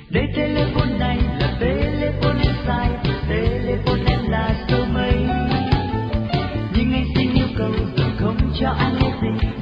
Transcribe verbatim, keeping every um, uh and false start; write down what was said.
Đây telephone này là telephone em xài, telephone em là số mấy. Nhưng anh xin yêu cầu không cho anh nghe gì.